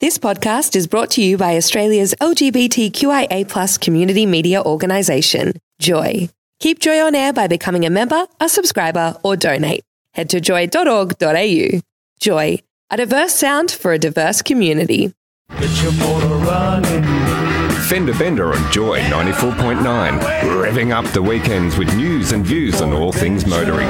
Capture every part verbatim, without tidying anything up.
This podcast is brought to you by Australia's L G B T Q I A plus community media organisation, Joy. Keep Joy on air by becoming a member, a subscriber, or donate. Head to joy dot org dot a u. Joy, a diverse sound for a diverse community. Get your motor running. Fender Bender on Joy ninety-four point nine, revving up the weekends with news and views on all things motoring.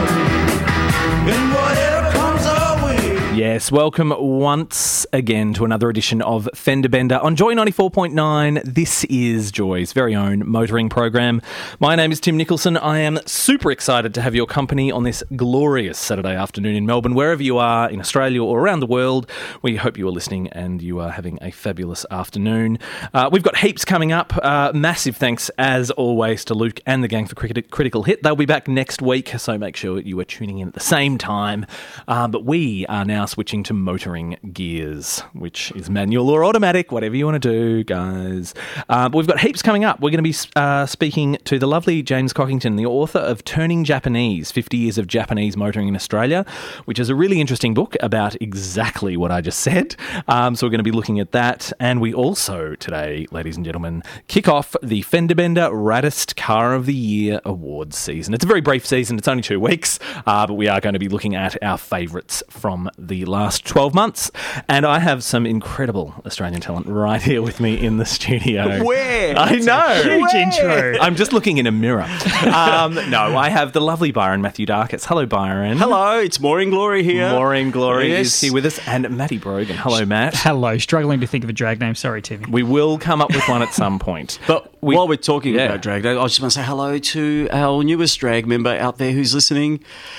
And whatever comes our way. Yes, welcome once again to another edition of Fender Bender on Joy ninety-four point nine. This is Joy's very own motoring program. My name is Tim Nicholson. I am super excited to have your company on this glorious Saturday afternoon in Melbourne. Wherever you are in Australia or around the world, we hope you are listening and you are having a fabulous afternoon. Uh, we've got heaps coming up. Uh, massive thanks, as always, to Luke and the gang for Cricket- Critical Hit. They'll be back next week, so make sure you are tuning in at the same time. Uh, but we are now switching to motoring gears, which is manual or automatic, whatever you want to do, guys. Uh, but we've got heaps coming up. We're going to be uh, speaking to the lovely James Cockington, the author of Turning Japanese, fifty years of Japanese Motoring in Australia, which is a really interesting book about exactly what I just said. Um, so we're going to be looking at that. And we also today, ladies and gentlemen, kick off the Fender Bender Raddest Car of the Year awards season. It's a very brief season. It's only two weeks, uh, but we are going to be looking at our favourites from the last twelve months. And I have some incredible Australian talent right here with me in the studio. Where? I know. Huge intro. I'm just looking in a mirror. Um, no, I have the lovely Byron Matthew Darkes. Hello, Byron. Hello, it's Maureen Glory here. Maureen Glory Yes. is here with us. And Matty Brogan. Hello, Matt. Hello, struggling to think of a drag name. Sorry, Timmy. We will come up with one at some point. But We- while we're talking yeah. about drag, I just want to say hello to our newest drag member out there who's listening,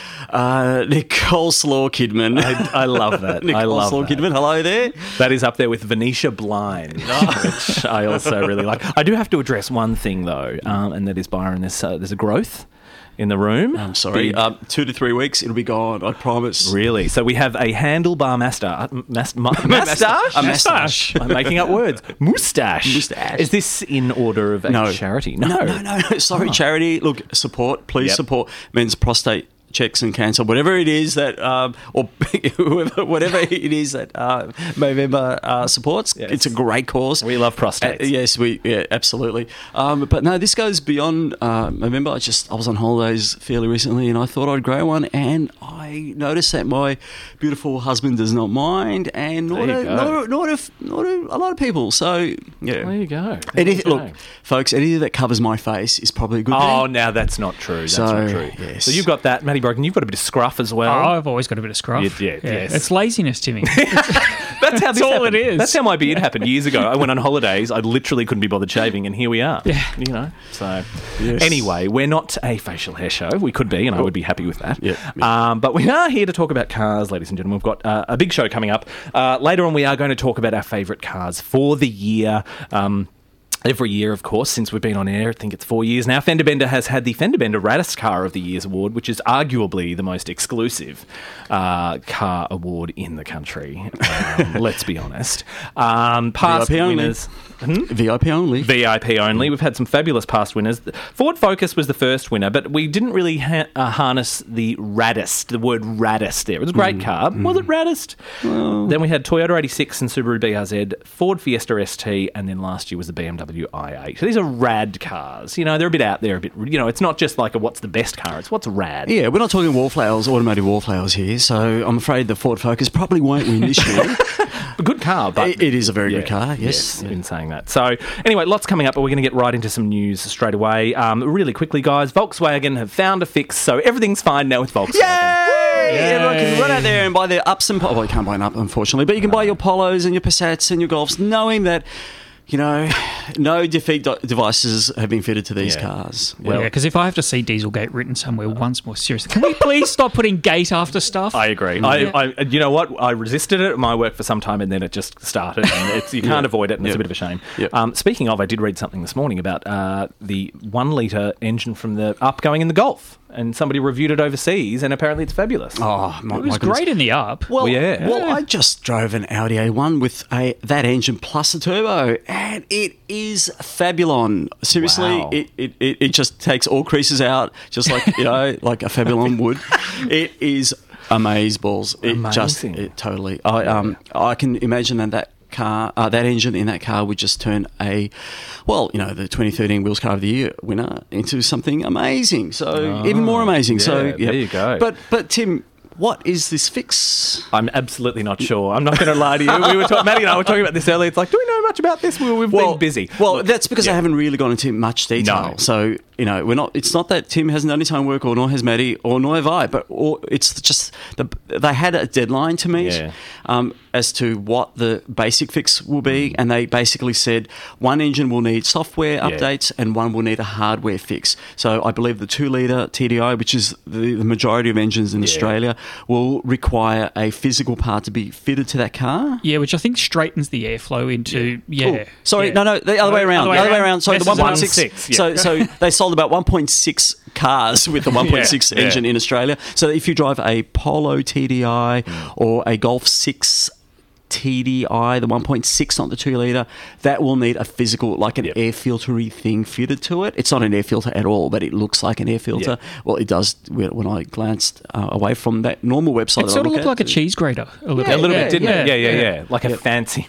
uh, Nicole Slaw Kidman. I, I love that. Nicole I love Slaw that. Kidman, hello there. That is up there with Venetia Blind, which I also really like. I do have to address one thing, though, um, and that is, Byron, there's, uh, there's a growth in the room. I'm sorry, Big- um, two to three weeks, it'll be gone, I promise. Really? So we have a handlebar master, mas- ma- moustache? A moustache. I'm making up words. Moustache. Moustache. Is this in order of a No. charity? No, no, no, no. Sorry, Oh. charity. Look, support. Please Yep. support men's prostate checks and cancer, whatever it is that, um, or whoever, whatever it is that uh, Movember uh, supports. Yes. It's a great cause. We love prostates. Uh, yes, we yeah, absolutely. Um, but no, this goes beyond uh, Movember. I just I was on holidays fairly recently, and I thought I'd grow one, and I noticed that my beautiful husband does not mind, and nor There you do, go. nor, nor, do, nor do a lot of people. So yeah, There you go. There Anything, you go. look, folks, anything that covers my face is probably a good Oh, thing. now that's not true. That's So, not true. yes. So you've got that, Matty Brogan. You've got a bit of scruff as well. Oh, I've always got a bit of scruff. Yeah, yeah, yes. It's laziness, Timmy. That's how this all happened. it is. That's how my beard happened years ago. I went on holidays. I literally couldn't be bothered shaving, and here we are. Yeah. You know. So Yes. anyway, we're not a facial hair show. We could be, and I would be happy with that. Yeah, Um, but we are here to talk about cars, ladies and gentlemen. We've got uh, a big show coming up. Uh, later on, we are going to talk about our favourite cars for the year. Um, Every year, of course, since we've been on air, I think it's four years now, Fender Bender has had the Fender Bender Raddest Car of the Year's award, which is arguably the most exclusive uh, car award in the country. Um, let's be honest. Um, past V I P only. winners. Hmm? V I P only. V I P only. We've had some fabulous past winners. Ford Focus was the first winner, but we didn't really ha- uh, harness the raddest, the word raddest there. It was a great car. Was it raddest? Then we had Toyota eighty-six and Subaru B R Z, Ford Fiesta S T, and then last year was the B M W i eight. So these are rad cars. You know, they're a bit out there, a bit, you know, it's not just like a what's the best car, it's what's rad. Yeah, we're not talking wallflowers, automotive wallflowers here, so I'm afraid the Ford Focus probably won't win this year. A good car, but It- it is a very Yeah, good car, yes. in saying that. So, anyway, lots coming up, but we're going to get right into some news straight away. Um, really quickly, guys, Volkswagen have found a fix, so everything's fine now with Volkswagen. Yay! Everyone can run out there and buy their ups and po- well, you can't buy an up, unfortunately, but you can buy your Polos and your Passats and your Golfs, knowing that, you know, no defeat de- devices have been fitted to these Yeah. cars. Well, yeah, because if I have to see Dieselgate written somewhere once more, seriously, can we please stop putting gate after stuff? I agree. I, I, you know what? I resisted it at my work for some time, and then it just started. And it's, you can't Yeah. avoid it, and it's Yep. a bit of a shame. Yep. Um, speaking of, I did read something this morning about uh, the one litre engine from the Up going in the Golf, and somebody reviewed it overseas, and apparently it's fabulous. Oh, my, It was my goodness. great in the up. Well, yeah. well, I just drove an Audi A one with a that engine plus a turbo, and it is fabulon. Seriously, Wow. it, it, it, it just takes all creases out, just like you know, like a fabulon would. It is amazeballs. It just Amazing. it totally. I um I can imagine that that car, uh, that engine in that car would just turn a, well, you know, the twenty thirteen Wheels Car of the Year winner into something amazing. So Oh, even more amazing. yeah, so there yeah. you go. But but Tim, what is this fix? I'm absolutely not sure. I'm not going to lie to you. We were talking, Maddie and I were talking about this earlier. It's like, do we know much about this? We- We've been busy. Well, Look, that's because yeah. I haven't really gone into much detail. No. So, you know, we're not. It's not that Tim hasn't done his homework, or nor has Maddie, or nor have I. But or it's just the, they had a deadline to meet Yeah. um, as to what the basic fix will be, and they basically said one engine will need software Yeah. updates and one will need a hardware fix. So, I believe the two-liter T D I, which is the, the majority of engines in Yeah. Australia, will require a physical part to be fitted to that car. Yeah, which I think straightens the airflow into yeah. Oh, sorry, yeah. no, no, the other way around. The other way around. Sorry, the Versus one point six. one point six, So, yeah. so they sold about one point six cars with the one point six Yeah, yeah. engine in Australia. So, if you drive a Polo T D I or a Golf six T D I, the one point six, not the two litre, that will need a physical, like an Yep. air filtery thing fitted to it. It's not an air filter at all, but it looks like an air filter. Yep. Well, it does when when I glanced uh, away from that normal website. It that I sort of look looked at. like a cheese grater a little a bit. little yeah, bit, didn't yeah, it? Yeah, yeah, yeah. yeah. Like a fancy.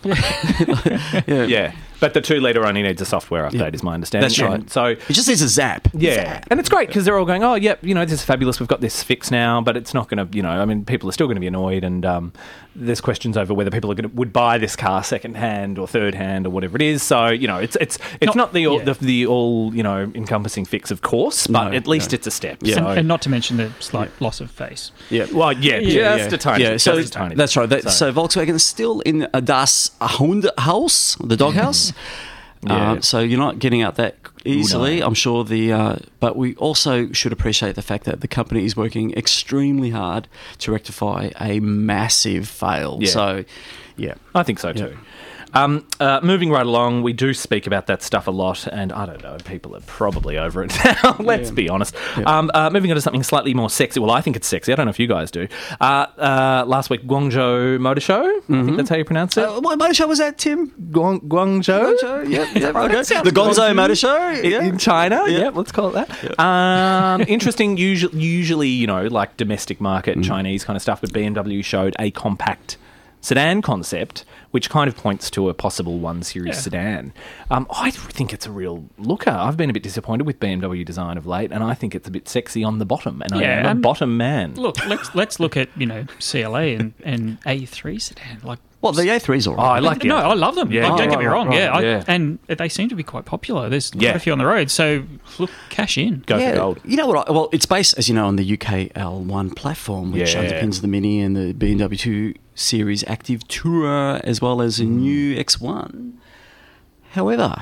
Yeah. Yeah. But the two litre only needs a software update, Yeah. is my understanding. That's right. And so It just needs a zap. yeah, and it's great because they're all going, oh, yep, you know, this is fabulous. We've got this fix now, but it's not going to, you know, I mean, people are still going to be annoyed, and um, there's questions over whether people are going to would buy this car second hand or third hand or whatever it is. So you know, it's it's it's Not- not, the, all, yeah. the the all you know encompassing fix, of course, but No, at least no. it's a step. Yeah. So, And, and not to mention the slight loss of face. Yeah. well, yeah, Yeah, just yeah. a tiny, Yeah, just so a tiny. that's right. That, so. So- Volkswagen is still in a Das Hundehaus, the doghouse. Yeah. Uh, so you're not getting out that easily. no. I'm sure the. Uh, but we also should appreciate the fact that the company is working extremely hard to rectify a massive fail. Yeah. So, yeah. I think so too. Um, uh, moving right along, we do speak about that stuff a lot, and I don't know, people are probably over it now, let's be honest. Um, uh, moving on to something slightly more sexy. Well, I think it's sexy. I don't know if you guys do. Uh, uh, last week, Guangzhou Motor Show. I think that's how you pronounce it. Uh, what motor show was that, Tim? Guang- Guangzhou? Yeah, yeah, okay. sounds The Gonzo good. Motor Show. I- Yeah. In China, Yeah. yeah, let's call it that. Um, interesting, usually, usually, you know, like domestic market, Chinese kind of stuff, but B M W showed a compact sedan concept, which kind of points to a possible one series Yeah. sedan. Um, I think it's a real looker. I've been a bit disappointed with B M W design of late, and I think it's a bit sexy on the bottom, and I Yeah, am a um, bottom man. Look, let's let's look at you know C L A and, and A three sedan. Like, Well, the A three's all Oh, I right. like it. no, I love them. Yeah. Like, don't Oh, get me right, wrong. right, yeah, I, yeah. and they seem to be quite popular. There's Yeah. quite a few on the road. So look, cash in. Go for gold. You know what? I, well, it's based, as you know, on the U K L one platform, which Yeah. underpins the Mini and the B M W two Series Active Tourer, as well as a Mm. new X one. However,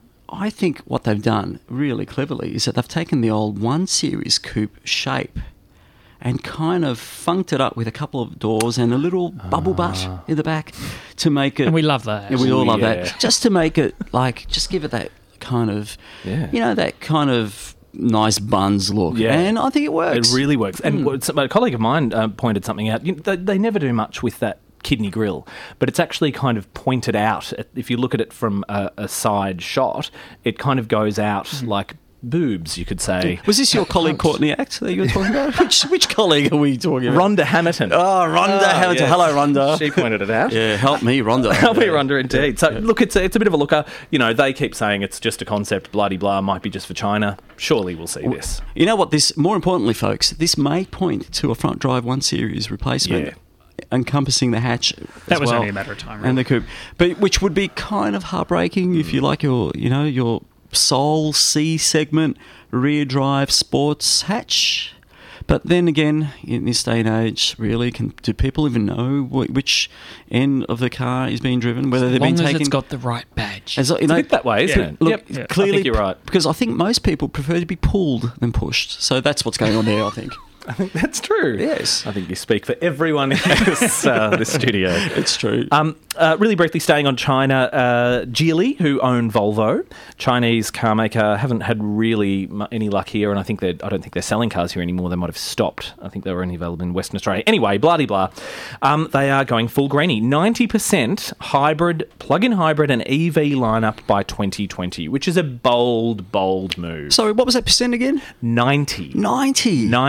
I think what they've done really cleverly is that they've taken the old one Series coupe shape and kind of funked it up with a couple of doors and a little bubble butt in the back to make it. And we love that. Yeah, we all Oh, love yeah. that. Just to make it like, just give it that kind of, Yeah. you know, that kind of nice buns look. Yeah. And I think it works. It really works. And Mm. what- some- a colleague of mine uh, pointed something out. You know, they, they never do much with that kidney grill, but it's actually kind of pointed out. If you look at it from a, a side shot, it kind of goes out Mm. like boobs, you could say. Was this your colleague Courtney Act that you were talking about? which which colleague are we talking about? Rhonda Hamilton. Oh, Rhonda Ah, Hamilton. yes. Hello, Rhonda. She pointed it out. Yeah, help me, Rhonda. Help me, Rhonda, indeed. So, look, it's a, it's a bit of a looker. You know, they keep saying it's just a concept, bloody-blah, might be just for China. Surely we'll see this. You know what? This, more importantly, folks, this may point to a front drive one Series replacement. Yeah. Encompassing the hatch That as was well, only a matter of time, and really. the coupe, but which would be kind of heartbreaking if you like your, you know, your Soul C segment rear drive sports hatch. But then again, in this day and age, really, can do people even know wh- which end of the car is being driven? Whether they've As long been as taken it's got the right badge. as, you It's know, a bit that way, isn't Yeah. it? Look, Yep. Yeah. I clearly, think you're right. because I think most people prefer to be pulled than pushed. So that's what's going on there, I think. I think that's true. Yes. I think you speak for everyone in this, uh, this studio. It's true. Um, uh, really briefly staying on China, uh, Geely, who own Volvo, Chinese car maker, haven't had really mu- any luck here, and I think they're, I don't think they're selling cars here anymore. They might have stopped. I think they were only available in Western Australia. Anyway, blah de blah. Um, they are going full greeny, ninety percent hybrid, plug-in hybrid, and E V lineup by twenty twenty, which is a bold, bold move. Sorry, what was that percent again? ninety. ninety. ninety.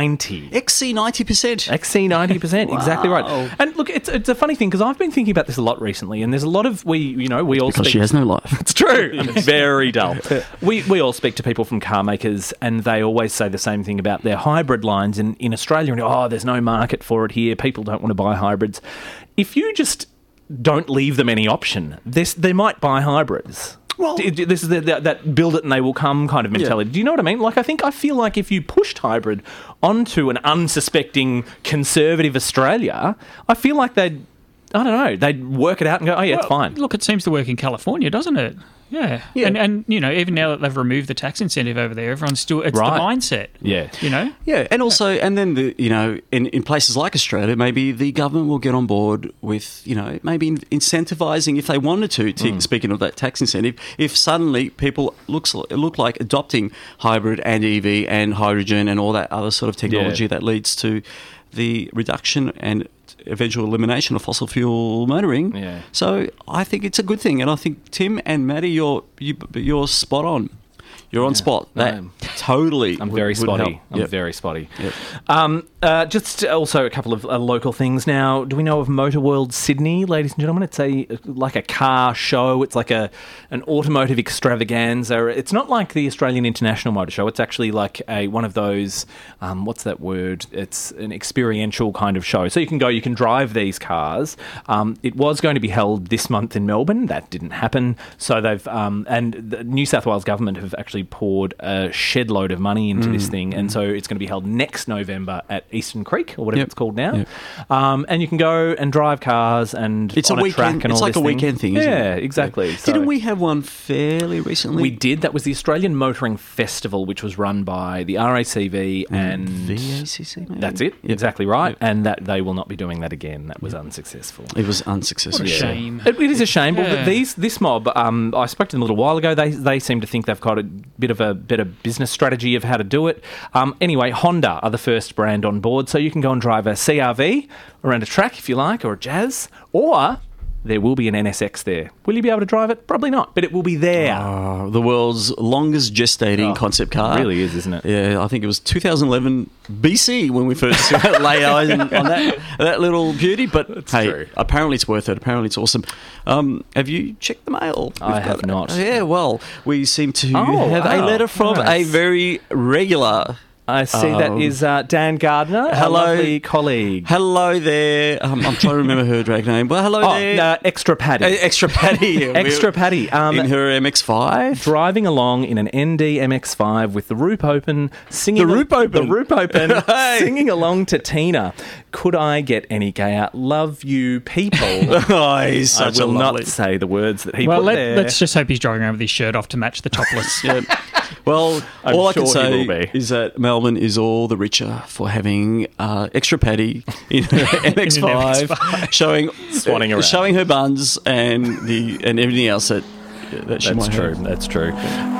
X C ninety percent. X C ninety percent, exactly right. And look, it's it's a funny thing because I've been thinking about this a lot recently, and there's a lot of we, you know, we all Because speak. she has no life. It's true. It's very dull. We we all speak to people from car makers, and they always say the same thing about their hybrid lines in in Australia. And oh, there's no market for it here. People don't want to buy hybrids. If you just don't leave them any option, this they might buy hybrids. Well, this is the, the, that build it and they will come kind of mentality. Yeah. Do you know what I mean? Like, I think I feel like if you pushed hybrid onto an unsuspecting conservative Australia, I feel like they'd, I don't know, they'd work it out and go, oh yeah, well, it's fine. Look, it seems to work in California, doesn't it? Yeah. yeah. And, and, you know, even now that they've removed the tax incentive over there, everyone's still, it's right. the mindset. Yeah. You know? Yeah. And also, and then, the you know, in, in places like Australia, maybe the government will get on board with, you know, maybe in, incentivising if they wanted to, to mm. speaking of that tax incentive, if suddenly people looks look like adopting hybrid and E V and hydrogen and all that other sort of technology yeah. that leads to the reduction and eventual elimination of fossil fuel motoring. Yeah. So I think it's a good thing, and I think Tim and Maddie, you're you, you're spot on. You're on yeah, spot. That I'm, totally. I'm would, very would spotty. help. I'm yep. very spotty. Yep. Um, uh, just also a couple of uh, local things now. Do we know of Motor World Sydney, ladies and gentlemen? It's a like a car show. It's like a an automotive extravaganza. It's not like the Australian International Motor Show. It's actually like a one of those. Um, what's that word? It's an experiential kind of show. So you can go, you can drive these cars. Um, it was going to be held this month in Melbourne. That didn't happen. So they've um, and the New South Wales government have actually poured a shed load of money into mm. this thing, and so it's going to be held next November at Eastern Creek or whatever yep. it's called now. Yep. Um, and you can go and drive cars and it's on a a weekend. track and it's all like this a weekend thing. thing Isn't yeah, it? exactly. Yeah. So Didn't we have one fairly recently? We did. That was the Australian Motoring Festival, which was run by the R A C V and V A C C. Maybe? That's it. Yep. Exactly right. Yep. And that they will not be doing that again. That was yep. unsuccessful. It was unsuccessful. What a yeah. shame. It, it is a shame. Yeah. But these this mob, um, I spoke to them a little while ago. They they seem to think they've got a bit of a better business strategy of how to do it. Um, anyway, Honda are the first brand on board, so you can go and drive a C R V around a track if you like, or a Jazz, or there will be an N S X there. Will you be able to drive it? Probably not, but it will be there. Oh, the world's longest gestating Oh, concept car. It really is, isn't it? Yeah, I think it was two thousand eleven B C when we first laid eyes on that that little beauty. But That's hey, true. apparently it's worth it. Apparently it's awesome. Um, have you checked the mail? I We've have not. Yeah, well, we seem to Oh, have a wow. letter from Nice. a very regular. I see that Um, is uh, Dan Gardner, hello. a lovely colleague. Hello there. Um, I'm trying to remember her drag name. Well, hello Oh, there. no, Extra Paddy. Uh, Extra Patty. Extra Paddy. Um, in her M X five. driving along in an N D M X five with the roof open, singing The roof open? the roof open, Hey. singing along to Tina. Could I get any gayer? Love you, people. Oh, he's such I will a lovely. not say the words that he Well, put let, there. let's just hope he's driving around with his shirt off to match the topless. Yeah. Well, I'm all I sure can he say will be. is that Melbourne is all the richer for having uh, Extra Patty in her M X five, showing Swanning around. showing her buns and the and everything else that that she That's might true. have. That's true.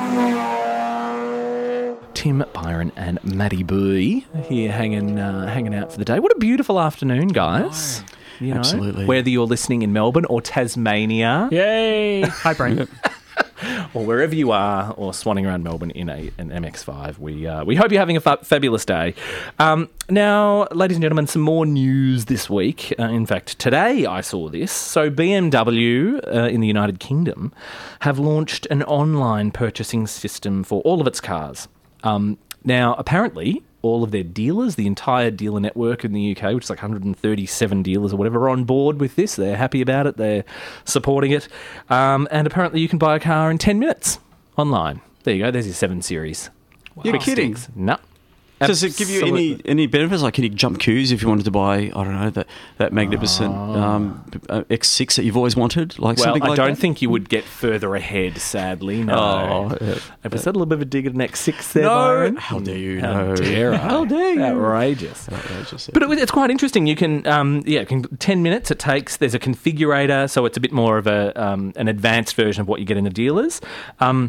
Tim Byron and Maddie Booey here hanging uh, hanging out for the day. What a beautiful afternoon, guys. You know, Absolutely. whether you're listening in Melbourne or Tasmania Yay! Hi, Brain. or wherever you are, or swanning around Melbourne in a an M X five, we uh, we hope you're having a fa- fabulous day. Um, now, ladies and gentlemen, some more news this week. Uh, in fact, today I saw this. So B M W uh, in the United Kingdom have launched an online purchasing system for all of its cars. Um, now, apparently, all of their dealers, the entire dealer network in the U K, which is like one hundred thirty-seven dealers or whatever, are on board with this. They're happy about it. They're supporting it. Um, and apparently you can buy a car in ten minutes online. There you go. There's your seven series. You're Quick kidding. sticks. No. Does it give you any, Absolutely. any benefits? Like, can you jump queues if you wanted to buy, I don't know, that, that magnificent Oh. um, uh, X six that you've always wanted? Like Well, something I like don't that? think you would get further ahead, sadly. No. Oh, yeah. Have I said a little bit of a dig at an X six there, No. Byron? How dare you, How no. dare I? How dare you. Outrageous. Outrageous, yeah. But it, it's quite interesting. You can, um, yeah, can, ten minutes it takes. There's a configurator, so it's a bit more of a um, an advanced version of what you get in the dealers. Um,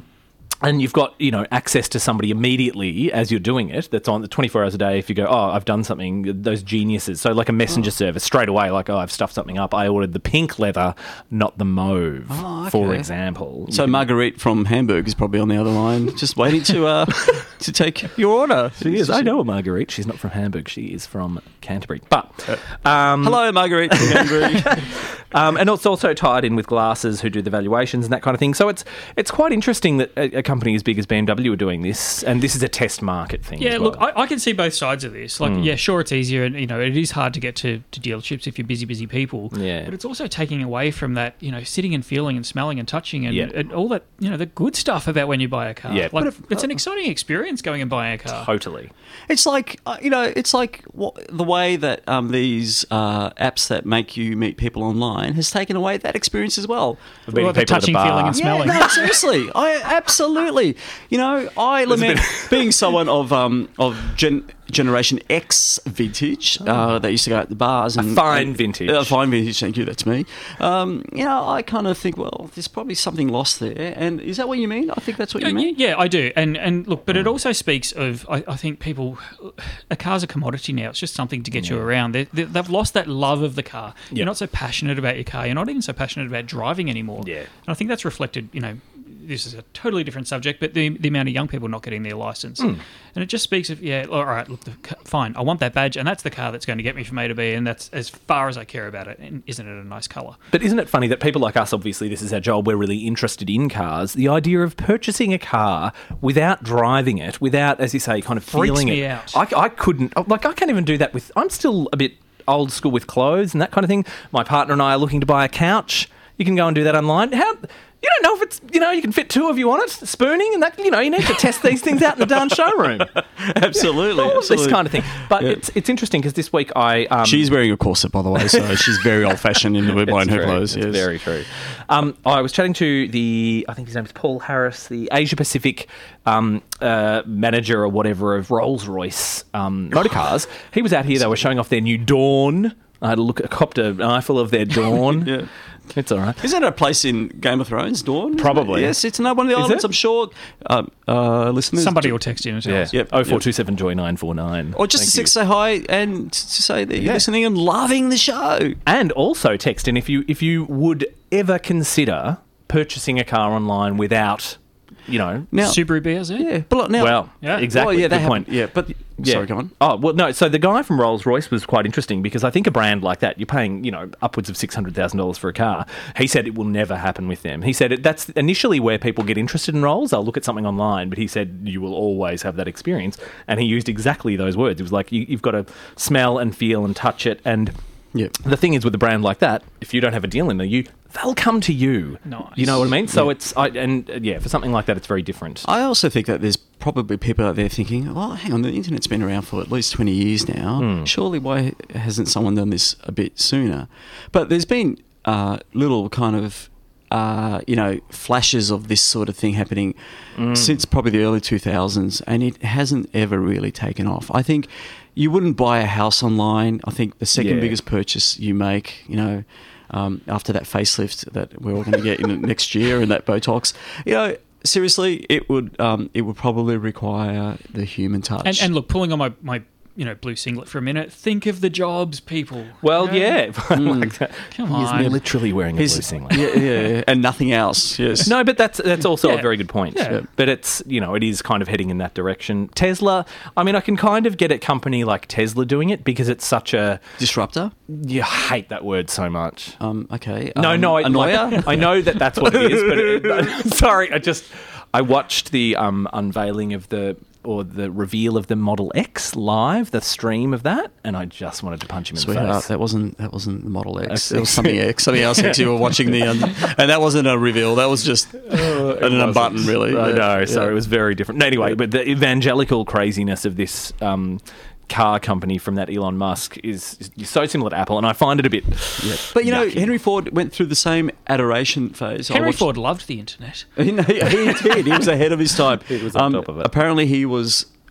and you've got, you know, access to somebody immediately as you're doing it, that's on the twenty-four hours a day. If you go, oh, I've done something, those geniuses. So like a messenger oh. service, straight away, like, oh, I've stuffed something up. I ordered the pink leather, not the mauve, oh, okay. for example. So Marguerite from Hamburg is probably on the other line, just waiting to uh, to take your order. She is. I know a Marguerite. She's not from Hamburg. She is from Canterbury. But um, hello, Marguerite from Canterbury. um, and it's also tied in with Glasses, who do the valuations and that kind of thing. So it's it's quite interesting that a, a company as big as B M W are doing this, and this is a test market thing. Yeah, as well. look, I, I can see both sides of this. Like, mm. yeah, sure, it's easier, and you know, it is hard to get to, to dealerships if you're busy, busy people. Yeah, but it's also taking away from that, you know, sitting and feeling and smelling and touching and, yeah. and all that, you know, the good stuff about when you buy a car. Yeah, like if, it's an exciting experience going and buying a car. Totally. It's like uh, you know, it's like what, the way that um, these uh, apps that make you meet people online has taken away that experience as well. Well, the touching, feeling, and smelling. Yeah, no, seriously, I absolutely. You know, I lament being someone of um, of gen- Generation X vintage uh, that used to go at the bars and a fine and, vintage, a uh, fine vintage. Thank you, that's me. Um, you know, I kind of think, well, there's probably something lost there. And is that what you mean? I think that's what you mean. Yeah, I do. And and look, but it also speaks of I, I think people, a car's a commodity now. It's just something to get yeah. you around. They, they, they've lost that love of the car. Yep. You're not so passionate about your car. You're not even so passionate about driving anymore. Yeah, and I think that's reflected. You know, this is a totally different subject, but the the amount of young people not getting their license, mm. and it just speaks of yeah, all right, look, the, fine, I want that badge, and that's the car that's going to get me from A to B, and that's as far as I care about it. And isn't it a nice colour? But isn't it funny that people like us, obviously, this is our job. We're really interested in cars. The idea of purchasing a car without driving it, without, as you say, kind of Freaks feeling me it. out. I, I couldn't, like, I can't even do that with. I'm still a bit old school with clothes and that kind of thing. My partner and I are looking to buy a couch. You can go and do that online. How? You don't know if it's, you know, you can fit two of you on it, spooning, and that, you know, you need to test these things out in the darn showroom. Absolutely. All of absolutely. this kind of thing. But yeah. it's it's interesting because this week I... Um, she's wearing a corset, by the way, so she's very old-fashioned in the way buying her clothes. It's yes. very true. Um, I was chatting to the, I think his name is Paul Harris, the Asia-Pacific um, uh, manager or whatever of Rolls-Royce um, motor cars. He was out here, they were showing off their new Dawn. I had a look, I copped a eyeful of their Dawn. yeah. It's all right. Isn't it a place in Game of Thrones, Dawn? Probably. Yes, it's another one of the islands, I'm sure. Uh, uh, listeners. Somebody will text in and tell yeah. us. Yep. oh four two seven Joy nine four nine. Or just Thank to say hi and to say that you're yeah. listening and loving the show. And also text in if you if you would ever consider purchasing a car online without, you know... Now, Subaru B R Z? Yeah. But now, well, yeah. exactly. Well, yeah, Good point. Yeah, but... Yeah. Sorry, go on. Oh, well, no, so the guy from Rolls-Royce was quite interesting because I think a brand like that, you're paying, you know, upwards of six hundred thousand dollars for a car. He said it will never happen with them. He said it, that's initially where people get interested in Rolls. They'll look at something online, but he said you will always have that experience. And he used exactly those words. It was like you, you've got to smell and feel and touch it. And yep. the thing is with a brand like that, if you don't have a deal in there, you they'll come to you. Nice. You know what I mean? So yeah. it's, I, and uh, yeah, for something like that, it's very different. I also think that there's probably people out there thinking, well, hang on, the internet's been around for at least twenty years now. Mm. Surely why hasn't someone done this a bit sooner? But there's been uh, little kind of, uh, you know, flashes of this sort of thing happening mm. since probably the early two thousands, and it hasn't ever really taken off. I think you wouldn't buy a house online. I think the second yeah. biggest purchase you make, you know, um, after that facelift that we're all going to get in next year and that Botox, you know, seriously, it would um, it would probably require the human touch. And, and look, pulling on my, my you know blue singlet for a minute, think of the jobs, people. Well, you know? yeah, mm. like that. Come He's on, literally wearing a He's, blue singlet. Yeah, yeah, and nothing else. Yes. No, but that's that's also yeah. a very good point. Yeah. But it's, you know, it is kind of heading in that direction. Tesla, I mean, I can kind of get a company like Tesla doing it because it's such a disruptor. You hate that word so much. Um, okay. No, um, no, I, annoyer? like, I know that that's what it is, but it, sorry, I just I watched the um, unveiling of the or the reveal of the Model X live, the stream of that, and I just wanted to punch him in Sweetheart, the face. that wasn't that wasn't the Model X. It was something X, something else X. You were watching the, um, and that wasn't a reveal. That was just uh, an unbutton, really. I yeah. know, so yeah. it was very different. Anyway, but the evangelical craziness of this um, car company from that Elon Musk is, is so similar to Apple, and I find it a bit. Yeah. But you know, yucky. Henry Ford went through the same adoration phase. Henry Ford loved the internet. he did. He was ahead of his time. He was on um, top of it. Apparently, he was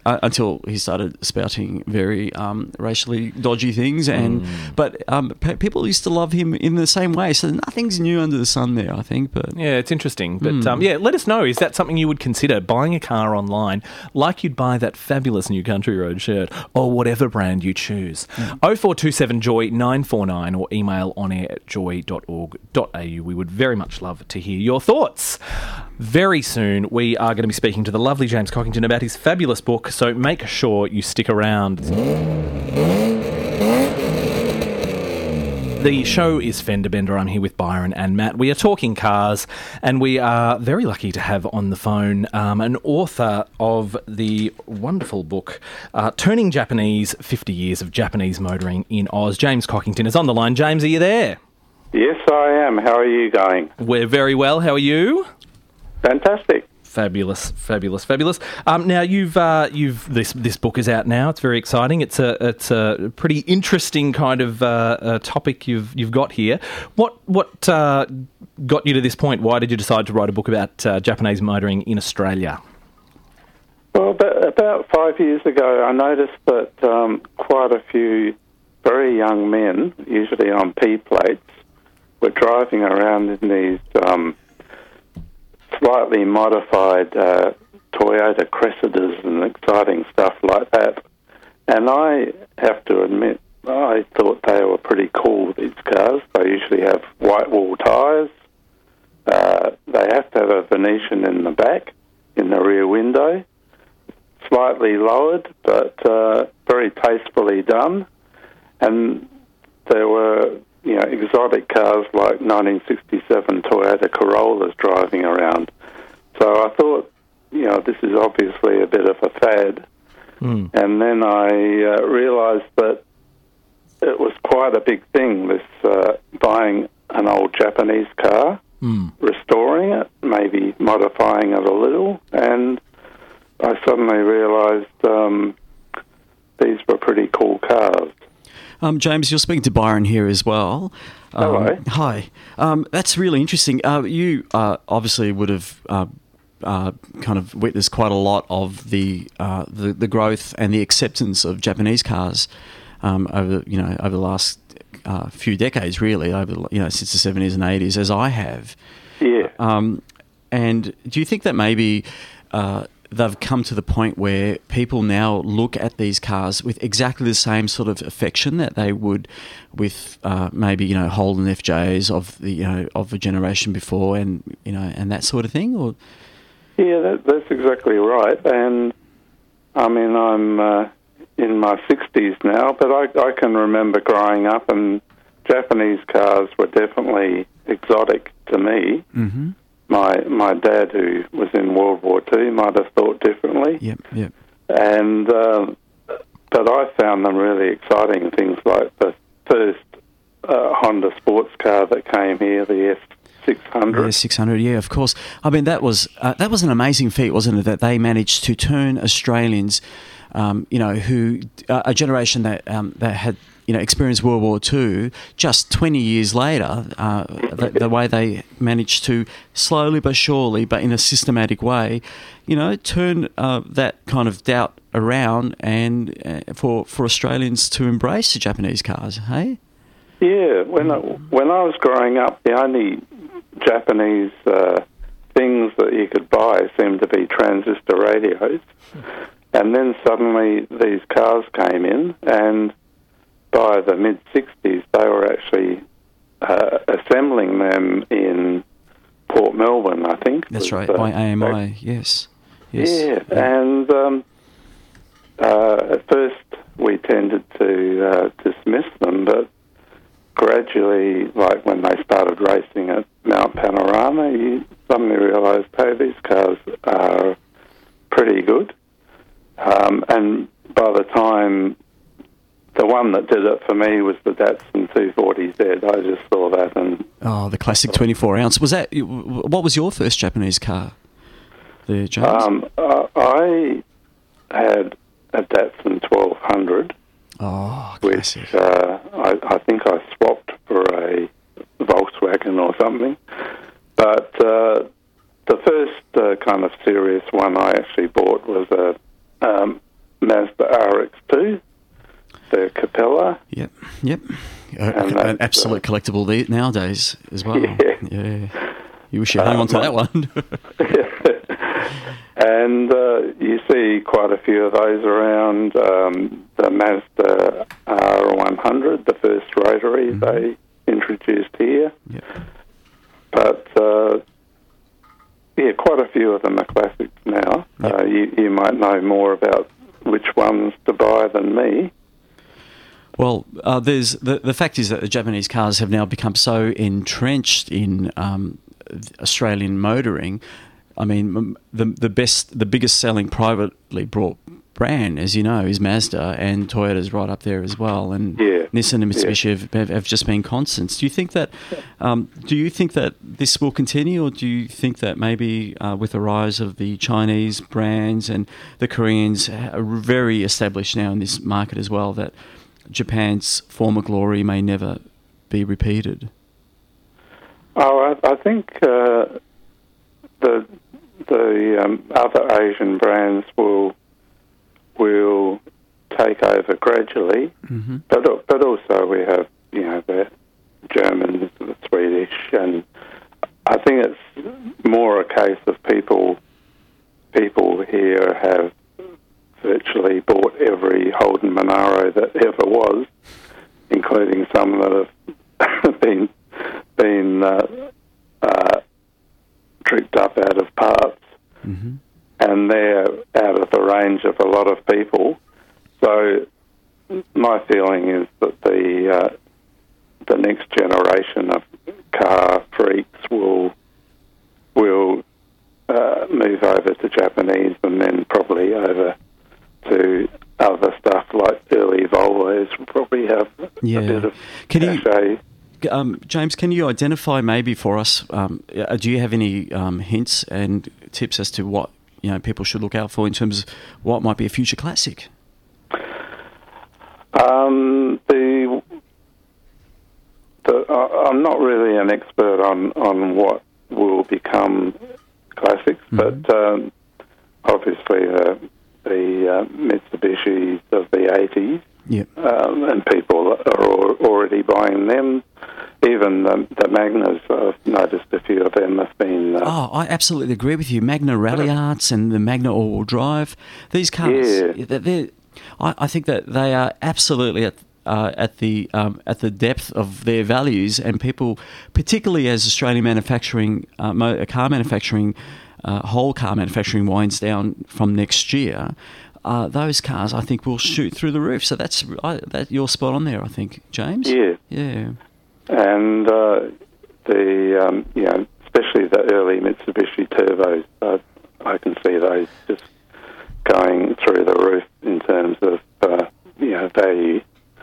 uh, until he started spouting very um, racially dodgy things. And mm. But um, pe- people used to love him in the same way. So nothing's new under the sun there, I think. But yeah, it's interesting. But mm. um, yeah, let us know. Is that something you would consider, buying a car online like you'd buy that fabulous new Country Road shirt or whatever brand you choose? Mm. oh four two seven joy nine four nine or email onair at joy dot org dot a u. We would very much love to hear your thoughts. Very soon we are going to be speaking to the lovely James Cockington about his fabulous book, so make sure you stick around. The show is Fender Bender. I'm here with Byron and Matt. We are talking cars, and we are very lucky to have on the phone um, an author of the wonderful book, uh, Turning Japanese, fifty years of Japanese Motoring in Oz. James Cockington is on the line. James, are you there? Yes, I am. How are you going? We're very well. How are you? Fantastic. Fabulous, fabulous, fabulous. Um, now you've uh, you've this this book is out now. It's very exciting. It's a it's a pretty interesting kind of uh, uh, topic you've you've got here. What what uh, got you to this point? Why did you decide to write a book about uh, Japanese motoring in Australia? Well, about, about five years ago, I noticed that um, quite a few very young men, usually on P plates, were driving around in these Um, slightly modified uh, Toyota Cressidas and exciting stuff like that. And I have to admit, I thought they were pretty cool, these cars. They usually have white wall tyres. Uh, they have to have a Venetian in the back, in the rear window. Slightly lowered, but uh, very tastefully done. And there were, you know, exotic cars like nineteen sixty-seven Toyota Corollas driving around. So I thought, you know, this is obviously a bit of a fad. Mm. And then I uh, realised that it was quite a big thing, this uh, buying an old Japanese car, mm. restoring it, maybe modifying it a little, and I suddenly realised um, these were pretty cool cars. Um, James, you're speaking to Byron here as well. Um, Hello. Hi. Um, that's really interesting. Uh, you uh, obviously would have uh, uh, kind of witnessed quite a lot of the, uh, the the growth and the acceptance of Japanese cars um, over you know over the last uh, few decades, really, over you know since the seventies and eighties, as I have. Yeah. Um, and do you think that maybe Uh, they've come to the point where people now look at these cars with exactly the same sort of affection that they would with uh, maybe you know Holden F Js of the you know of a generation before, and you know and that sort of thing? Or yeah, that, that's exactly right. And I mean, I'm uh, in my sixties now, but I, I can remember growing up, and Japanese cars were definitely exotic to me. Mm-hmm. My my dad, who was in World War Two, might have thought differently. Yep, yep. And um, but I found them really exciting. Things like the first uh, Honda sports car that came here, the S six hundred. Yeah, six hundred. Yeah, of course. I mean, that was uh, that was an amazing feat, wasn't it? That they managed to turn Australians, um, you know, who uh, a generation that um, that had. You know, experienced World War Two, just twenty years later, uh, the, the way they managed to slowly but surely, but in a systematic way, you know, turn uh, that kind of doubt around and uh, for for Australians to embrace the Japanese cars, hey? Yeah, when I, when I was growing up, the only Japanese uh, things that you could buy seemed to be transistor radios, and then suddenly these cars came in, and by the mid-sixties, they were actually uh, assembling them in Port Melbourne, I think. That's was, right, uh, by A M I, yes. yes. Yeah, yeah. and um, uh, at first we tended to uh, dismiss them, but gradually, like when they started racing at Mount Panorama, you suddenly realised, hey, these cars are pretty good. Um, and by the time... The one that did it for me was the Datsun two forty Z. I just saw that and... Oh, the classic twenty-four ounce. Was that... What was your first Japanese car there, James? Um, uh, I had a Datsun twelve hundred. Oh, which classic. uh, I, I think I swapped for a Volkswagen or something. But uh, the first uh, kind of serious one I actually bought was a... Um, Mazda R X two, the Capella. Yep, yep. Uh, And an that's, absolute uh, collectible the- nowadays as well. Yeah. Yeah. You wish you hung Um, on to that one. And uh, you see quite a few of those around. Um, the Mazda R one hundred, the first rotary Mm-hmm. they introduced here. Yep. But, uh, yeah, quite a few of them are classics now. Yep. Uh, you, you might know more about which ones to buy than me. Well, uh, there's the the fact is that the Japanese cars have now become so entrenched in um, Australian motoring. I mean, m- the the best, the biggest selling privately brought brand, as you know, is Mazda, and Toyota's right up there as well. And Yeah. Nissan and Mitsubishi Yeah. have, have, have just been constants. Do you think that? Um, do you think that this will continue, or do you think that maybe uh, with the rise of the Chinese brands and the Koreans are very established now in this market as well, that Japan's former glory may never be repeated? Oh, I, I think uh, the the um, other Asian brands will will take over gradually, Mm-hmm. but but also we have you know the Germans, the Swedish, and I think it's more a case of people people here have virtually bought every Holden Monaro that ever was, including some that have been been uh, uh, tricked up out of parts, Mm-hmm. and they're out of the range of a lot of people. So my feeling is that the uh, the next generation of car freaks will will uh, move over to Japanese and then probably over to other stuff like early Volvos will probably have Yeah. a bit of Can you- cachet. Um, James, can you identify maybe for us? Um, uh, do you have any um, hints and tips as to what you know people should look out for in terms of what might be a future classic? Um, the, the I- I'm not really an expert on, on what will become classics, Mhm. but um, obviously the the uh, Mitsubishis of the eighties, Yep. um, and people are al- already buying them. Even the, the Magnas, I've noticed a few of them have been. Uh, Oh, I absolutely agree with you. Magna Rally Arts and the Magna all-wheel drive. These cars, Yeah. they're, they're, I, I think that they are absolutely at uh, at the um, at the depth of their values, and people, particularly as Australian manufacturing, uh, mo- car manufacturing, uh, whole car manufacturing winds down from next year. Uh, those cars, I think, will shoot through the roof. So that's I, that you're spot on there, I think, James. Yeah. Yeah. And uh, the um, you know, especially the early Mitsubishi turbos, uh, I can see those just going through the roof in terms of uh, you know value.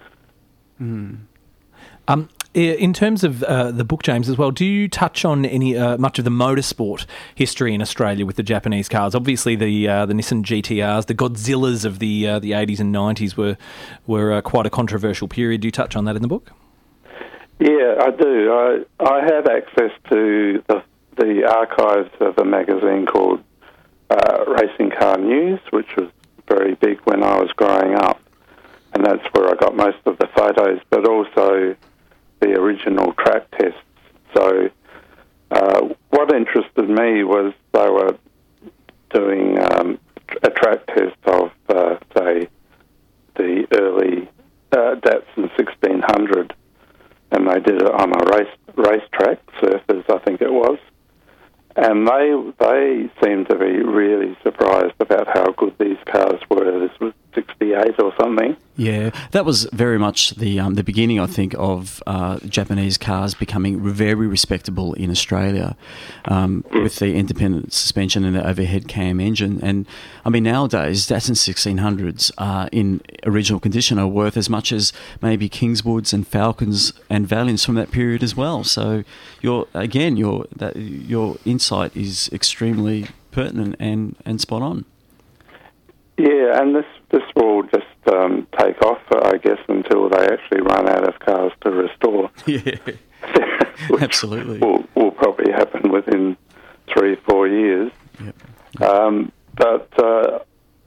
Um, i- in terms of uh, the book, James, as well, do you touch on any uh, much of the motorsport history in Australia with the Japanese cars? Obviously, the uh, the Nissan G T Rs, the Godzillas of the uh, the eighties and nineties were were uh, quite a controversial period. Do you touch on that in the book? Yeah, I do. I I have access to the the archives of a magazine called uh, Racing Car News, which was very big when I was growing up, and that's where I got most of the photos, but also the original track tests. So uh, what interested me was they were doing um, a track test of, uh, say, the early uh, Datsun sixteen hundred, and they did it on a race racetrack, Surfers, I think it was. And they they seemed to be really surprised about how good these cars were. This was sixty-eight or something. Yeah, that was very much the um, the beginning, I think, of uh, Japanese cars becoming very respectable in Australia, um, with the independent suspension and the overhead cam engine. And I mean, nowadays, Datsun sixteen hundreds uh, in original condition are worth as much as maybe Kingswoods and Falcons and Valiants from that period as well. So, your again, your that, your insight is extremely pertinent and, and spot on. Yeah, and this this will just um, take off, I guess, until they actually run out of cars to restore. Yeah, Which absolutely. Will, will probably happen within three, four years. Yep. Um, but uh, I,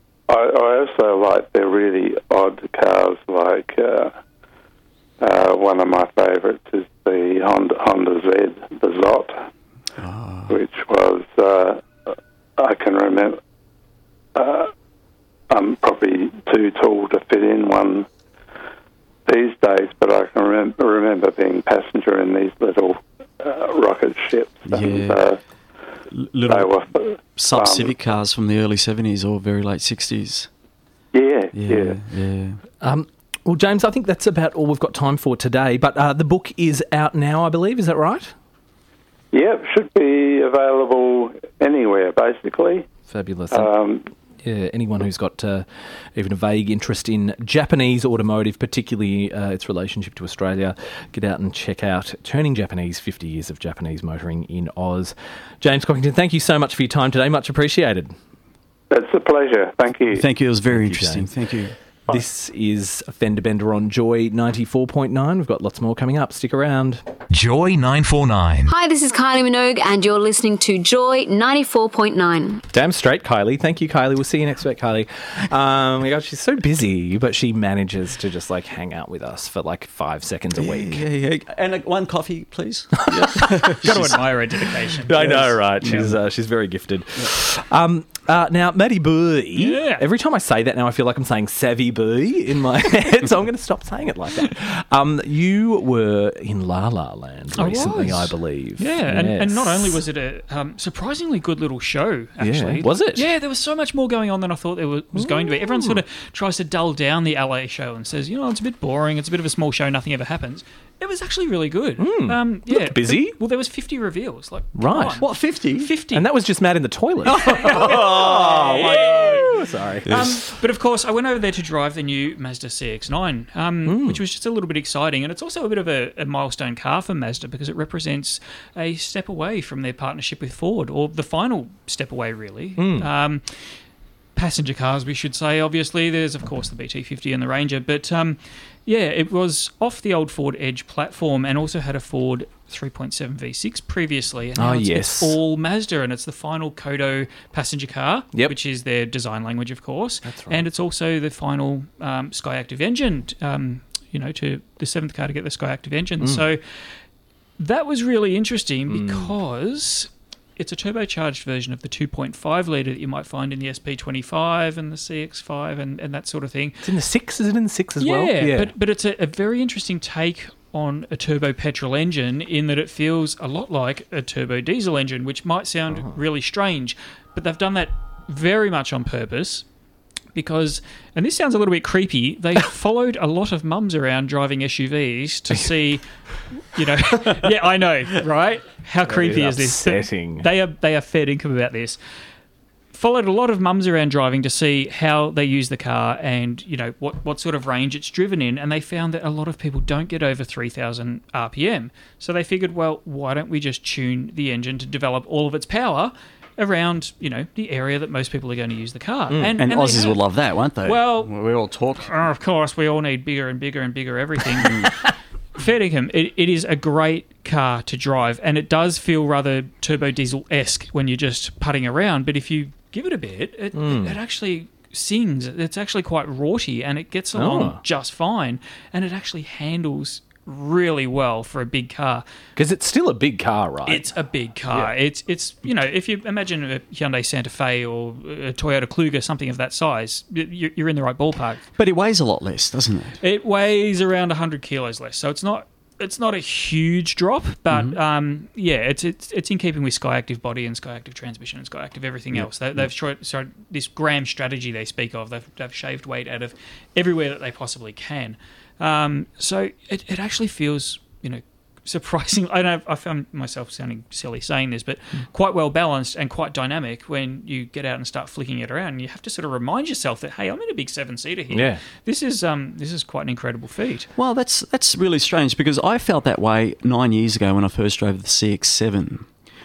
I also like the really odd cars, like uh, uh, one of my favourites is the Honda, Honda Z, the Zot, oh. which was, uh, I can remember, uh, I'm probably too tall to fit in one these days, but I can rem- remember being passenger in these little uh, rocket ships. Yeah. And, uh, Little they were, sub-civic um, cars from the early seventies or very late sixties. Yeah, Yeah, yeah. yeah. Um, well, James, I think that's about all we've got time for today. But uh, the book is out now, I believe. Is that right? Yep, should be available anywhere, basically. Fabulous. Um, yeah, anyone who's got uh, even a vague interest in Japanese automotive, particularly uh, its relationship to Australia, get out and check out Turning Japanese, fifty years of Japanese motoring in Oz. James Cockington, thank you so much for your time today. Much appreciated. It's a pleasure. Thank you. Thank you. It was very Thank you, interesting. James. Thank you. This is Fender Bender on Joy ninety-four point nine. We've got lots more coming up. Stick around. Joy nine forty-nine. Hi, this is Kylie Minogue, and you're listening to Joy ninety-four point nine. Damn straight, Kylie. Thank you, Kylie. We'll see you next week, Kylie. Um, my God, she's so busy, but she manages to just like hang out with us for like five seconds a week. Yeah, yeah. And uh, one coffee, please. Got to admire her dedication. I know, right? She's uh, she's very gifted. Um, uh, now, Maddie Boo. Yeah. Every time I say that now, I feel like I'm saying Savvy Boo in my head, so I'm going to stop saying it like that. Um, you were in La La Land I recently, was. I believe. Yeah, and, and Yes. not only was it a um, surprisingly good little show, actually. Yeah, was it? Yeah, there was so much more going on than I thought there was, was going to be. Everyone sort of tries to dull down the L A show and says, you know, it's a bit boring, it's a bit of a small show, nothing ever happens. It was actually really good. Um, yeah, Looked busy. Well, there was fifty reveals. Like, come Right. on. What, fifty? fifty. And that was just Matt in the toilet. oh, Sorry. Um, but of course, I went over there to drive the new Mazda C X nine, um, which was just a little bit exciting. And it's also a bit of a, a milestone car for Mazda because it represents a step away from their partnership with Ford, or the final step away, really. Um, passenger cars, we should say, obviously. There's, of course, the B T fifty and the Ranger. But, um, yeah, it was off the old Ford Edge platform and also had a Ford three point seven V six previously. And now Oh, it's, yes. it's all Mazda, and it's the final Kodo passenger car, Yep. which is their design language, of course. That's right. And it's also the final um, Skyactiv engine, um, you know, to the seventh car to get the Skyactiv engine. Mm. So that was really interesting because it's a turbocharged version of the two point five litre that you might find in the S P twenty-five and the C X five and, and that sort of thing. It's in the six. Is it in the six as yeah, well? but but it's a, a very interesting take on a turbo petrol engine in that it feels a lot like a turbo diesel engine, which might sound Oh. really strange, but they've done that very much on purpose because, and this sounds a little bit creepy, they followed a lot of mums around driving S U Vs to see, you know, yeah, I know, right? How creepy is this? upsetting. They are they are fair income about this. Followed a lot of mums around driving to see how they use the car and, you know, what, what sort of range it's driven in, and they found that a lot of people don't get over three thousand R P M. So they figured, well, why don't we just tune the engine to develop all of its power around, you know, the area that most people are going to use the car. And, And they Aussies have. will love that, won't they? Well- we all talk. Oh, of course, we all need bigger and bigger and bigger everything. Fair dinkum, it, it is a great car to drive, and it does feel rather turbo diesel-esque when you're just putting around, but if you give it a bit, it, it, it actually sings. It's actually quite raughty, and it gets along Oh. just fine, and it actually handles really well for a big car. Because it's still a big car, right? It's a big car. It's, it's you know, if you imagine a Hyundai Santa Fe or a Toyota Kluger, something of that size, you- you're in the right ballpark. But it weighs a lot less, doesn't it? It weighs around one hundred kilos less, so it's not it's not a huge drop, but um, yeah, it's, it's it's in keeping with Skyactiv body and Skyactiv transmission and Skyactiv everything else. They, they've tried so this Graham strategy they speak of. They've, they've shaved weight out of everywhere that they possibly can. Um, so it, it actually feels, you know, surprising. I know I found myself sounding silly saying this, but quite well balanced and quite dynamic when you get out and start flicking it around. And you have to sort of remind yourself that, hey, I'm in a big seven seater here. Yeah. This is um this is quite an incredible feat. Well, that's that's really strange because I felt that way nine years ago when I first drove the C X seven.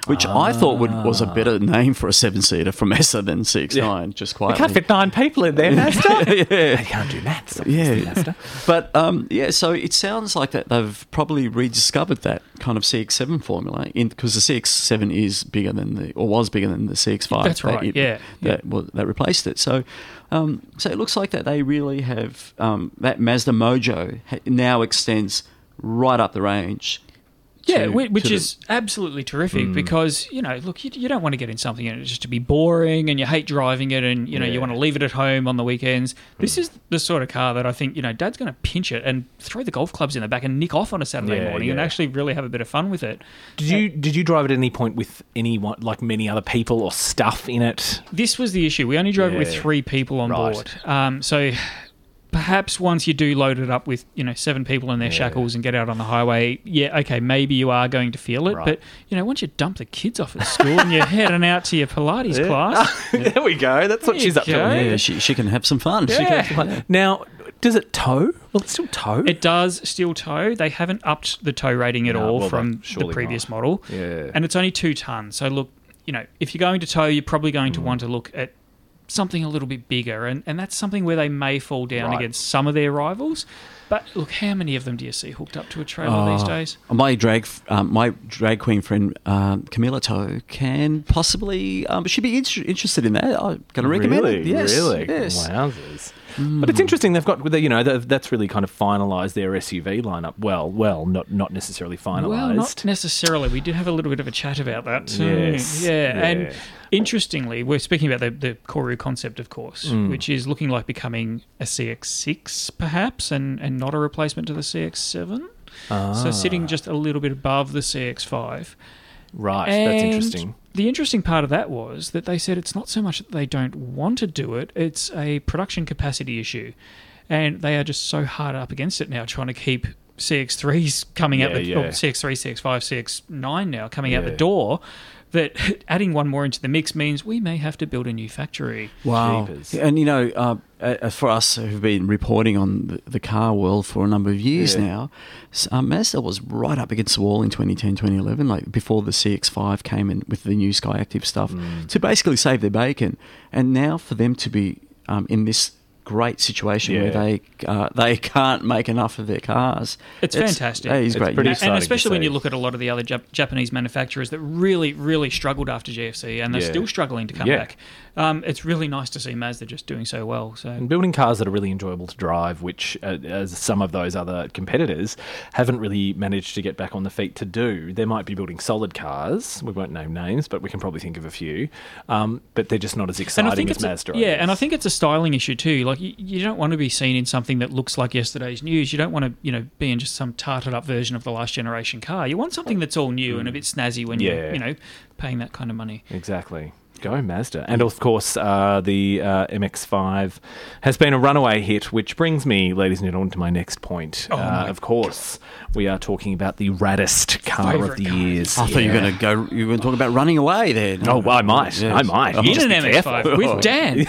which I thought would, was a better name for a seven-seater from Mazda than C X nine, yeah. just quietly. You can't fit nine people in there, Mazda. yeah. They can't do maths, yeah. Mazda. But, um, yeah, so it sounds like that they've probably rediscovered that kind of C X seven formula because the C X seven is bigger than the, or was bigger than the C X five. That's right, that, yeah. That, yeah. Well, that replaced it. So, um, so it looks like that they really have, um, that Mazda mojo ha- now extends right up the range. Yeah, to, which to is the, absolutely terrific mm. because, you know, look, you, you don't want to get in something and it's just to be boring and you hate driving it and, you know, yeah. you want to leave it at home on the weekends. Mm. This is the sort of car that I think, you know, Dad's going to pinch it and throw the golf clubs in the back and nick off on a Saturday yeah, morning yeah. and actually really have a bit of fun with it. Did you did you drive at any point with anyone, like many other people or stuff in it? This was the issue. We only drove yeah. it with three people on right. board. Um, so... Perhaps once you do load it up with, you know, seven people in their yeah. shackles and get out on the highway, yeah, okay, maybe you are going to feel it. Right. But, you know, once you dump the kids off at school and you're heading out to your Pilates yeah. class. yeah. There we go. That's what there she's up to. Yeah, she, she can have some fun. Yeah. She can have some fun. Now, does it tow? Well, it's still tow. It does still tow. They haven't upped the tow rating at no, all well, from the previous not. model. Yeah. And it's only two tonnes. So, look, you know, if you're going to tow, you're probably going to mm. want to look at something a little bit bigger, and, and that's something where they may fall down right. against some of their rivals. But look, how many of them do you see hooked up to a trailer oh, these days? My drag, um, my drag queen friend um, Camilla Toe can possibly, um, she'd be in- interested in that. I'm going to recommend really? it. Yes, really, yes. Wowzers. Mm. But it's interesting. They've got, you know, that's really kind of finalised their S U V lineup. Well, well, not not necessarily finalised. Well, not necessarily. We did have a little bit of a chat about that too. Yes. Yeah, yeah. and interestingly, we're speaking about the the Koru concept, of course, mm. which is looking like becoming a C X six, perhaps, and, and not a replacement to the C X seven. Ah. So sitting just a little bit above the C X five. Right, and that's interesting. The interesting part of that was that they said it's not so much that they don't want to do it, it's a production capacity issue. And they are just so hard up against it now, trying to keep C X threes coming yeah, out the yeah. or C X three, C X five, C X nine now coming yeah. out the door, that adding one more into the mix means we may have to build a new factory. Wow. Jeepers. And, you know, uh, uh, for us who've been reporting on the, the car world for a number of years yeah. now, um, Mazda was right up against the wall in twenty ten, twenty eleven, like before the C X five came in with the new Skyactiv stuff, mm. to basically save their bacon. And now for them to be um, in this great situation yeah. where they uh, they can't make enough of their cars. It's, it's fantastic. That is it's great. pretty news. And especially when you look at a lot of the other Jap- Japanese manufacturers that really, really struggled after G F C and they're yeah. still struggling to come yeah. back. Um, it's really nice to see Mazda just doing so well. So and building cars that are really enjoyable to drive, which uh, as some of those other competitors haven't really managed to get back on the feet to do. They might be building solid cars. We won't name names, but we can probably think of a few. Um, but they're just not as exciting as Mazda. A, yeah, and I think it's a styling issue too. Like you, you don't want to be seen in something that looks like yesterday's news. You don't want to, you know, be in just some tarted up version of the last generation car. You want something that's all new mm. and a bit snazzy when yeah. you're, you know, paying that kind of money. Exactly. Go Mazda. And of course, uh, the uh, M X five has been a runaway hit, which brings me, ladies and gentlemen, to my next point. Oh, uh, of course, we are talking about the raddest car Favourite of the car. years. I yeah. thought you were going to go. You were going to talk about running away there. Oh, well, I might. Yes. I might. Oh. You In just an be M X five careful. with Dan.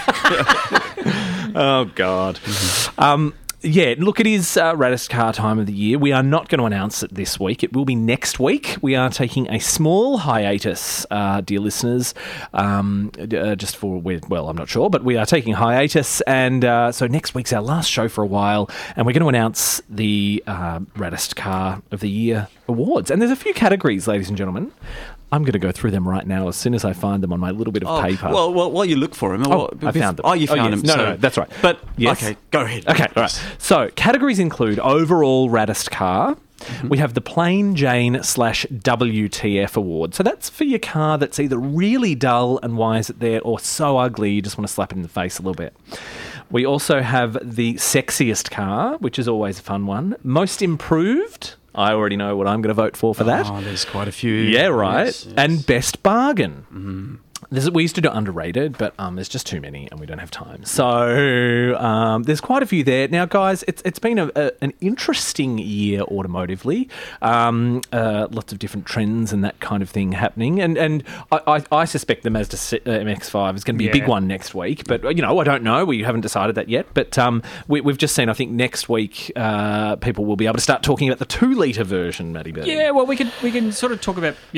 Oh, God. Um, yeah, look, it is uh, raddest car time of the year. We are not going to announce it this week. It will be next week. We are taking a small hiatus, uh, dear listeners, um, uh, just for, well, I'm not sure, but we are taking a hiatus. And uh, so next week's our last show for a while, and we're going to announce the uh, raddest car of the year awards. And there's a few categories, ladies and gentlemen. I'm going to go through them right now as soon as I find them on my little bit of oh, paper. Well, well, while you look for them. Oh, I found them. Oh, you found oh, yes. them. No, so, no, no, that's right. But, yes. okay, go ahead. Okay, all right. So, categories include overall raddest car. Mm-hmm. We have the Plain Jane slash W T F award. So that's for your car that's either really dull and why is it there, or so ugly you just want to slap it in the face a little bit. We also have the sexiest car, which is always a fun one. Most improved. I already know what I'm going to vote for for that. Oh, there's quite a few. Yeah, right. Yes, yes. And best bargain. Mm. There's, we used to do underrated, but um, there's just too many and we don't have time. So um, there's quite a few there. Now, guys, it's it's been a, a, an interesting year automotively. Um, uh, lots of different trends and that kind of thing happening. And and I, I, I suspect the Mazda M X five is going to be yeah. a big one next week. But, you know, I don't know. We haven't decided that yet. But um, we, we've just seen, I think, next week uh, people will be able to start talking about the two-litre version, Matty Bird. Yeah, well, we can we can sort of talk about, you know,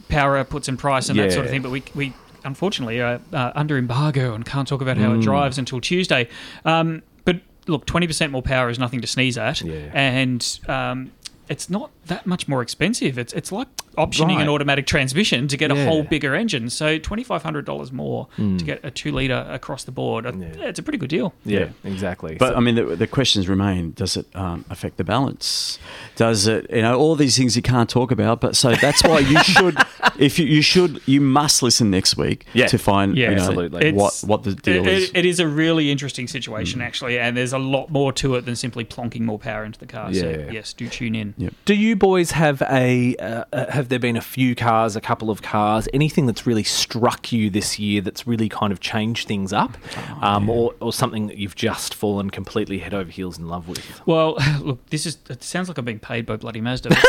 power outputs and price and Yeah. that sort of thing, but we we unfortunately are uh, under embargo and can't talk about how Mm. it drives until Tuesday. Um, but look, twenty percent more power is nothing to sneeze at, Yeah. and um, it's not that much more expensive. It's it's like optioning Right. an automatic transmission to get a Yeah. whole bigger engine. So twenty-five hundred dollars more Mm. to get a two litre across the board. Yeah. Yeah, it's a pretty good deal. Yeah, exactly. But So- I mean, the, the questions remain: does it um, affect the balance? Does it, you know, all these things you can't talk about? But so that's why you should, if you, you should, you must listen next week Yeah. to find, Yeah, you know, absolutely. what It's- what the deal it, is. It, it is a really interesting situation, actually, and there's a lot more to it than simply plonking more power into the car. So, Yeah. yes, do tune in. Yeah. Do you boys have a? Uh, uh, have there been a few cars, a couple of cars, anything that's really struck you this year that's really kind of changed things up, um, or, or something that you've just fallen completely head over heels in love with? Well, look, this is it sounds like I'm being paid by bloody Mazda. But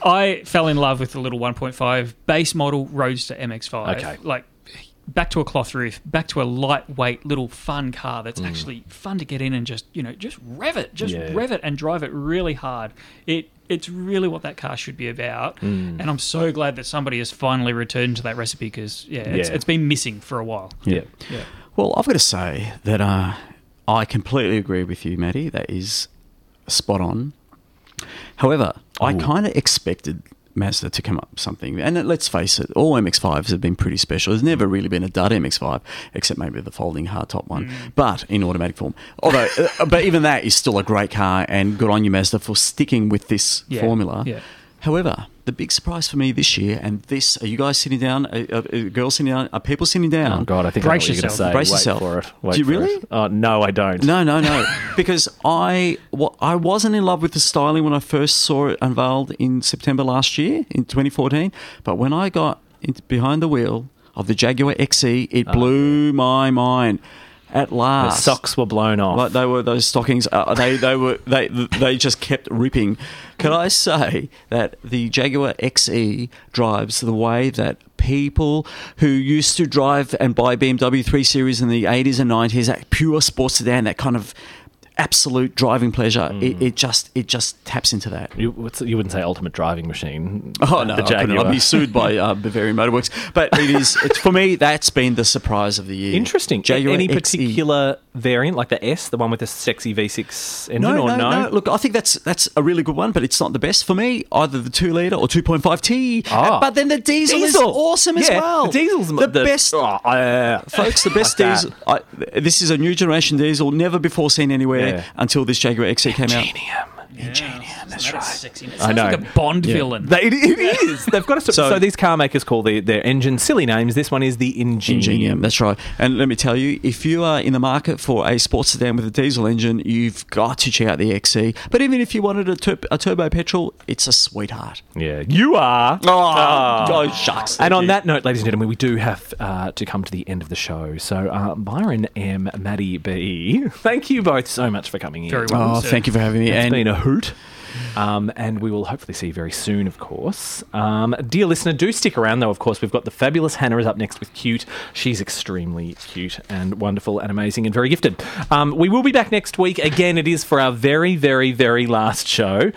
I fell in love with the little one point five base model Roadster M X five. Okay. Like, back to a cloth roof, back to a lightweight little fun car that's Mm. actually fun to get in and just, you know, just rev it, just Yeah. rev it and drive it really hard. It It's really what that car should be about. Mm. And I'm so glad that somebody has finally returned to that recipe because, yeah, it's, Yeah. it's been missing for a while. Yeah. Yeah. Well, I've got to say that uh, I completely agree with you, Maddie. That is spot on. However, I Ooh. kind of expected Mazda to come up with something. And let's face it, all M X fives have been pretty special. There's never really been a dud M X five, except maybe the folding hardtop one, Mm. but in automatic form. Although, uh, but even that is still a great car, and good on you, Mazda, for sticking with this Yeah. formula. Yeah. However, the big surprise for me this year, and this, are you guys sitting down? Are, are, are girls sitting down? Are people sitting down? Oh God, I think Brace I know what you're going to yourself. say. Brace Wait yourself. for it. Wait Do you for really? it. Oh no, I don't. No, no, no. Because I, well, I wasn't in love with the styling when I first saw it unveiled in September last year, in twenty fourteen. But when I got in, behind the wheel of the Jaguar X E, it blew my mind. At The last, socks were blown off. like they were those stockings. Uh, they they were they they just kept ripping. Can I say that the Jaguar X E drives the way that people who used to drive and buy B M W three Series in the eighties and nineties, that pure sports sedan, that kind of absolute driving pleasure. It, it just it just taps into that. You, what's, you wouldn't say ultimate driving machine. Oh no, the I couldn't. Jaguar. I'd be sued by uh, Bavarian Motorworks. But it is it's, for me. That's been the surprise of the year. Interesting. Jaguar Any X E. particular variant, like the S, the one with the sexy V six engine, No, or no, no? no. Look, I think that's that's a really good one, but it's not the best for me. Either the two litre or two point five T. Ah. But then the diesel, is Diesel. awesome as Yeah, well. the diesel's the, the- best, oh, uh, folks. The best like that. diesel. I, this is a new generation diesel, never before seen anywhere Yeah. until this Jaguar X E came out. Ingenium. Ingenium, that's right. Sexy. It I sounds know. like a Bond Yeah. villain. They, it, it is. They've got to. So, So- these car makers call the, their engine silly names. This one is the Ingenium. Ingenium, that's right. And let me tell you, if you are in the market for a sports sedan with a diesel engine, you've got to check out the X E. But even if you wanted a, tur- a turbo petrol, it's a sweetheart. Yeah, you are. Oh, oh shucks. And Thank on you. that note, ladies and gentlemen, we do have uh, to come to the end of the show. So, uh, Byron M, Maddie B, thank you both so much for coming in. Very welcome, Oh, sir. thank you for having me. It's And been a hoot. Um, and we will hopefully see you very soon, of course. Um, dear listener, do stick around, though, of course. We've got the fabulous Hannah is up next with Cute. She's extremely cute and wonderful and amazing and very gifted. Um, we will be back next week. Again, it is for our very, very, very last show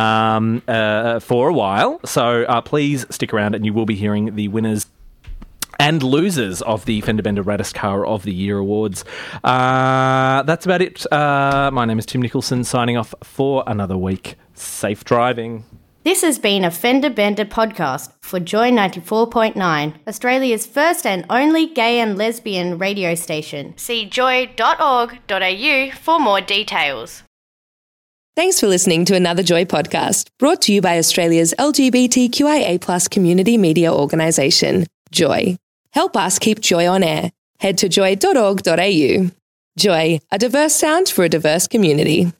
um, uh, for a while. So uh, please stick around and you will be hearing the winners and losers of the Fender Bender Raddest Car of the Year Awards. Uh, that's about it. Uh, my name is Tim Nicholson, signing off for another week. Safe driving. This has been a Fender Bender podcast for Joy ninety-four point nine, Australia's first and only gay and lesbian radio station. See joy dot org dot a u for more details. Thanks for listening to another Joy podcast, brought to you by Australia's L G B T Q I A plus community media organisation, Joy. Help us keep Joy on air. Head to joy dot org dot a u. Joy, a diverse sound for a diverse community.